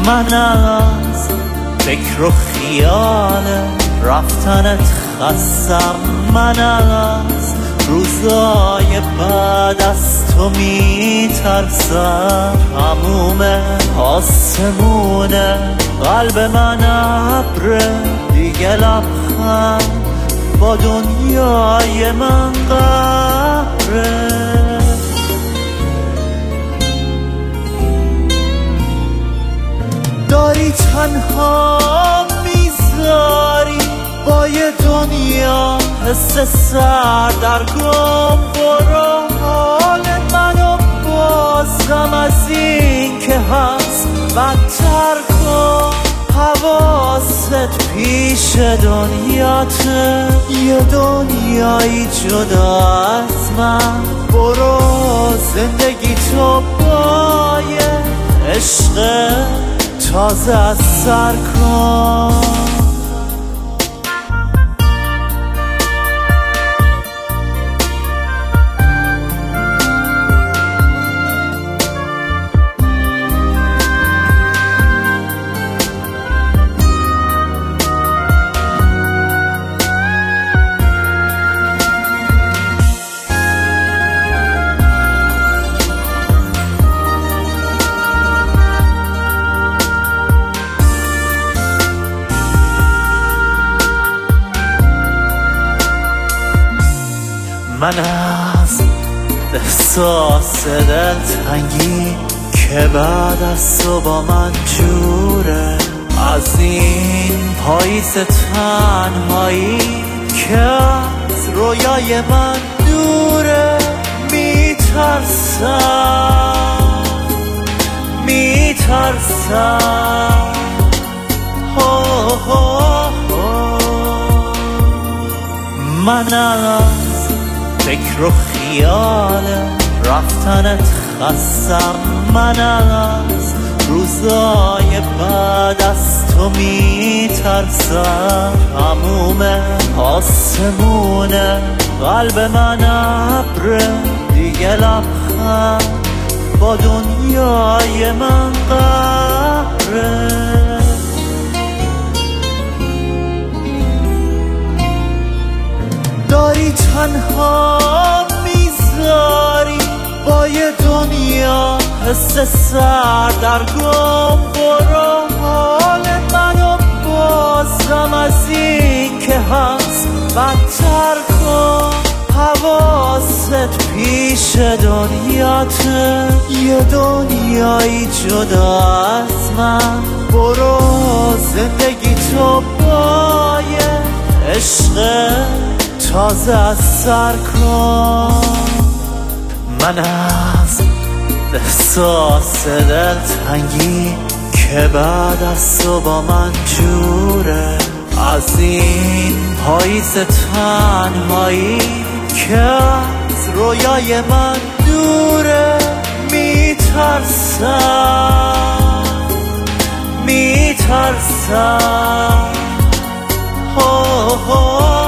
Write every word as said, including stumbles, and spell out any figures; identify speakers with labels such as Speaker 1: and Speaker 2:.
Speaker 1: من از فکر و خیال رفتنت خستم، من از روزای بعد از تو میترسم. تموم آسمون قلب من ابره، دیگه لبخند با دنیای من قهره. داری تنها میذاری با یه دنیا حس سردرگم. برو حال منو بازم از این که هست بدتر کن. حواست پیش دنیاته، یه دنیایی جدا از من. برو زندگی تو با یه عشق تازه از سر کن. من از احساس دلتنگی که بعد از تو با من جوره، از این پاییز تنهایی که از رویای من دوره. میترسم میترسم من از فکر و خیال رفتنت خستم، من از روزای بعد از تو میترسم. تموم آسمون قلب من ابره، دیگه لبخند با دنیای من قهره. داری تنها میذاری با یه دنیا حس سردرگم. برو حال منو بازم از این که هست بدتر کن. حواست پیش دنیاته، یه دنیایی جدا از من. برو زندگی تو با یه عشق تازه از سر کن. من از احساس دلتنگی که بعد از تو با من جوره، از این پاییز تنهایی که از رویای من دوره. میترسم میترسم